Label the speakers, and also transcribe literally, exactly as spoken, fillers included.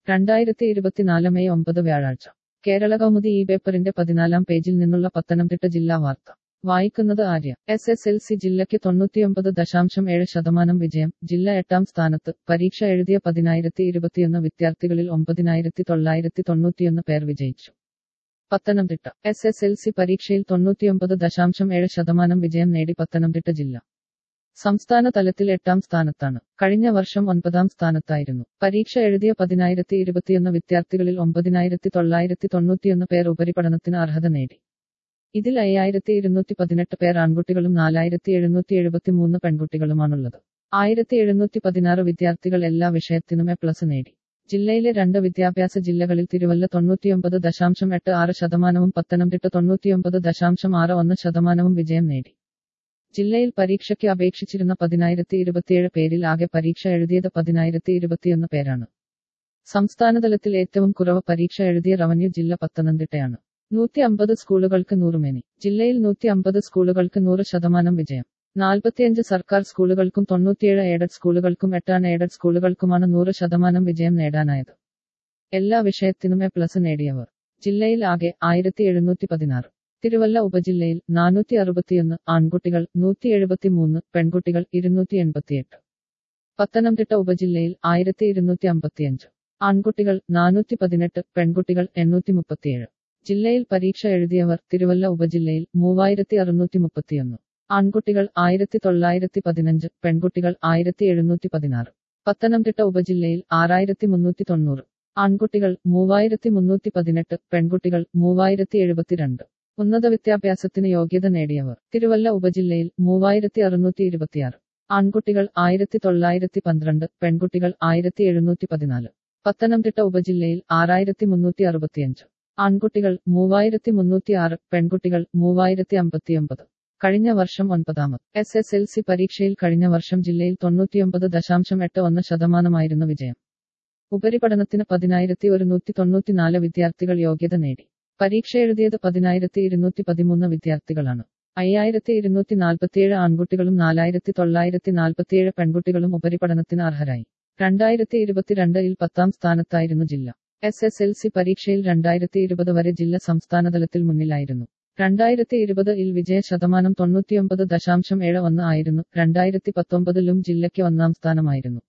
Speaker 1: രണ്ടായിരത്തി ഇരുപത്തിനാല് മെയ് ഒമ്പത് വ്യാഴാഴ്ച കേരള കൗമുദി ഈ പേപ്പറിന്റെ പതിനാലാം പേജിൽ നിന്നുള്ള പത്തനംതിട്ട ജില്ലാ വാർത്ത വായിക്കുന്നത് Arya. S S L C ജില്ലയ്ക്ക് തൊണ്ണൂറ്റിയൊമ്പത് ദശാംശം ഏഴ് ശതമാനം വിജയം. ജില്ല എട്ടാം സ്ഥാനത്ത്. പരീക്ഷ എഴുതിയ പതിനായിരത്തി ഇരുപത്തിയൊന്ന് വിദ്യാർത്ഥികളിൽ ഒമ്പതിനായിരത്തി തൊള്ളായിരത്തി തൊണ്ണൂറ്റിയൊന്ന് പേർ വിജയിച്ചു. Pathanamthitta. S S L C പരീക്ഷയിൽ തൊണ്ണൂറ്റിയൊമ്പത് ദശാംശം ഏഴ് ശതമാനം വിജയം നേടി പത്തനംതിട്ട ജില്ല. സംസ്ഥാന തലത്തിൽ എട്ടാം സ്ഥാനത്താണ്. കഴിഞ്ഞ വർഷം ഒൻപതാം സ്ഥാനത്തായിരുന്നു. പരീക്ഷ എഴുതിയ പതിനായിരത്തി ഇരുപത്തിയൊന്ന് വിദ്യാർത്ഥികളിൽ ഒമ്പതിനായിരത്തി തൊള്ളായിരത്തി തൊണ്ണൂറ്റിയൊന്ന് പേർ ഉപരിപഠനത്തിന് അർഹത നേടി. ഇതിൽ അയ്യായിരത്തി ഇരുന്നൂറ്റി പതിനെട്ട് പേർ ആൺകുട്ടികളും നാലായിരത്തി എഴുന്നൂറ്റി എഴുപത്തിമൂന്ന് പെൺകുട്ടികളുമാണുള്ളത്. ആയിരത്തി എഴുന്നൂറ്റി പതിനാറ് വിദ്യാർത്ഥികൾ എല്ലാ വിഷയത്തിനും എ പ്ലസ് നേടി. ജില്ലയിലെ രണ്ട് വിദ്യാഭ്യാസ ജില്ലകളിൽ തിരുവല്ല തൊണ്ണൂറ്റിയൊമ്പത് ദശാംശം എട്ട് ആറ് ശതമാനവും പത്തനംതിട്ട തൊണ്ണൂറ്റിയൊമ്പത് ദശാംശം ആറ് ഒന്ന് ശതമാനവും വിജയം നേടി. ജില്ലയിൽ പരീക്ഷയ്ക്ക് അപേക്ഷിച്ചിരുന്ന പതിനായിരത്തി ഇരുപത്തിയേഴ് പേരിൽ ആകെ പരീക്ഷ എഴുതിയത് പതിനായിരത്തി ഇരുപത്തിയൊന്ന് പേരാണ്. സംസ്ഥാനതലത്തിൽ ഏറ്റവും കുറവ് പരീക്ഷ എഴുതിയ റവന്യൂ ജില്ല പത്തനംതിട്ടയാണ്. നൂറ്റി അമ്പത് സ്കൂളുകൾക്ക് നൂറുമേനി. ജില്ലയിൽ നൂറ്റി അമ്പത് സ്കൂളുകൾക്ക് നൂറ് ശതമാനം വിജയം. നാൽപ്പത്തിയഞ്ച് സർക്കാർ സ്കൂളുകൾക്കും തൊണ്ണൂറ്റിയേഴ് എയ്ഡഡ് സ്കൂളുകൾക്കും എട്ടാണ് എയ്ഡഡ് സ്കൂളുകൾക്കുമാണ് നൂറ് ശതമാനം വിജയം നേടാനായത്. എല്ലാ വിഷയത്തിനും എ പ്ലസ് നേടിയവർ ജില്ലയിൽ ആകെ ആയിരത്തി എഴുന്നൂറ്റി പതിനാറ്. തിരുവല്ല ഉപജില്ലയിൽ നാനൂറ്റി അറുപത്തിയൊന്ന് ആൺകുട്ടികൾ, നൂറ്റി എഴുപത്തിമൂന്ന് പെൺകുട്ടികൾ, ഇരുന്നൂറ്റി എൺപത്തിയെട്ട്. പത്തനംതിട്ട ഉപജില്ലയിൽ ആയിരത്തി ഇരുന്നൂറ്റി അമ്പത്തിയഞ്ച് ആൺകുട്ടികൾ, നാനൂറ്റി പതിനെട്ട് പെൺകുട്ടികൾ, എണ്ണൂറ്റി മുപ്പത്തിയേഴ്. ജില്ലയിൽ പരീക്ഷ എഴുതിയവർ തിരുവല്ല ഉപജില്ലയിൽ മൂവായിരത്തി അറുന്നൂറ്റി മുപ്പത്തിയൊന്ന് ആൺകുട്ടികൾ, ആയിരത്തി തൊള്ളായിരത്തി പതിനഞ്ച് പെൺകുട്ടികൾ, ആയിരത്തി എഴുന്നൂറ്റി പതിനാറ്. പത്തനംതിട്ട ഉപജില്ലയിൽ ആറായിരത്തി മുന്നൂറ്റി തൊണ്ണൂറ് ആൺകുട്ടികൾ, മൂവായിരത്തി മുന്നൂറ്റി പതിനെട്ട് പെൺകുട്ടികൾ, മൂവായിരത്തി എഴുപത്തിരണ്ട്. ഉന്നത വിദ്യാഭ്യാസത്തിന് യോഗ്യത നേടിയവർ തിരുവല്ല ഉപജില്ലയിൽ മൂവായിരത്തി അറുന്നൂറ്റി ഇരുപത്തിയാറ് ആൺകുട്ടികൾ, ആയിരത്തി തൊള്ളായിരത്തി പന്ത്രണ്ട് പെൺകുട്ടികൾ, ആയിരത്തി എഴുന്നൂറ്റി പതിനാല്. പത്തനംതിട്ട ഉപജില്ലയിൽ ആറായിരത്തി മുന്നൂറ്റി അറുപത്തിയഞ്ച് ആൺകുട്ടികൾ, മൂവായിരത്തി മുന്നൂറ്റി ആറ് പെൺകുട്ടികൾ, മൂവായിരത്തി അമ്പത്തിയൊമ്പത്. കഴിഞ്ഞ വർഷം ഒൻപതാമത്. എസ് എസ് എൽ സി പരീക്ഷയിൽ കഴിഞ്ഞ വർഷം ജില്ലയിൽ തൊണ്ണൂറ്റിയൊമ്പത് ദശാംശം എട്ട് ഒന്ന് ശതമാനമായിരുന്നു വിജയം. ഉപരിപഠനത്തിന് പതിനായിരത്തി ഒരുന്നൂറ്റി തൊണ്ണൂറ്റിനാല് വിദ്യാർത്ഥികൾ യോഗ്യത നേടി. പരീക്ഷ എഴുതിയത് പതിനായിരത്തി ഇരുന്നൂറ്റി പതിമൂന്ന് വിദ്യാർത്ഥികളാണ്. അയ്യായിരത്തി ഇരുന്നൂറ്റി നാൽപ്പത്തിയേഴ് ആൺകുട്ടികളും നാലായിരത്തി തൊള്ളായിരത്തി നാൽപ്പത്തിയേഴ് പെൺകുട്ടികളും ഉപരിപഠനത്തിന് അർഹരായി. രണ്ടായിരത്തി ഇരുപത്തിരണ്ടിൽ പത്താം സ്ഥാനത്തായിരുന്നു ജില്ല. എസ് എസ് എൽ സി പരീക്ഷയിൽ രണ്ടായിരത്തി ഇരുപത് വരെ ജില്ല സംസ്ഥാനതലത്തിൽ മുന്നിലായിരുന്നു. രണ്ടായിരത്തി ഇരുപത് ഇൽ വിജയ ശതമാനം തൊണ്ണൂറ്റിയൊമ്പത് ദശാംശം ഏഴ് ഒന്ന് ആയിരുന്നു. രണ്ടായിരത്തി പത്തൊമ്പതിലും ജില്ലയ്ക്ക് ഒന്നാം സ്ഥാനമായിരുന്നു.